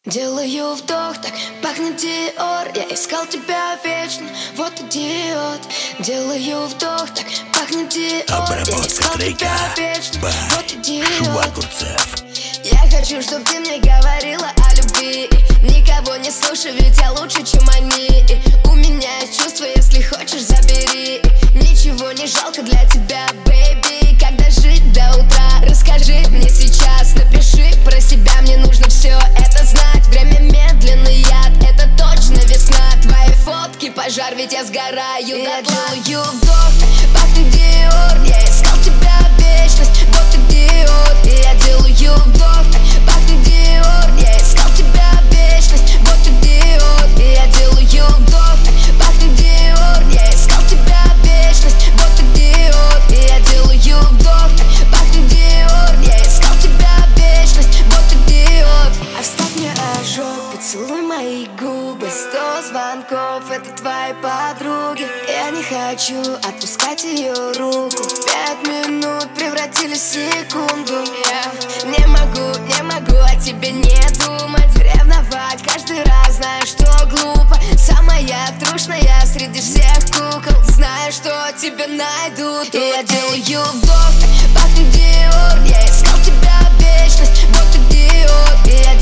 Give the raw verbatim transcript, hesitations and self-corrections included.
Делаю вдох, так пахнет Диор. Я искал тебя вечно, вот идиот. Делаю вдох, так пахнет Диор. Я искал тебя вечно, вот идиот. Я хочу, чтоб ты мне говорила о любви. Никого не слушай, ведь я лучше, чем они. У меня есть чувства, если хочешь, забери. Ничего не жалко для тебя, бэйби. Как дожить до утра? Расскажи мне сейчас, напиши про себя, мне нужно все это знать. Время медленный яд, это точно весна. Твои фотки пожар, ведь я сгораю. Я делаю вдох, пахнет Диор. Я искал тебя вечность, вот идиот. Я делаю вдох, пахнет Диор. Я искал тебя вечность, вот идиот. Я делаю вдох, пахнет Диор. Я искал тебя вечность, вот идиот. Я делаю вдох, пахнет Диор. Я искал тебя вечность, вот идиот. Оставь мне ожог, поцелуй мои губы. Сто звонков, это твои подруги. Я не хочу отпускать ее руку. Пять минут превратились в секунду. Я не могу, не могу о тебе не думать. Ревновать каждый раз, знаю, что глупо. Самая трушная среди всех кукол. Знаю, что тебя найдут. И я делаю вдох, пахнет Диор. Я искал тебя вечность, вот идиот. И я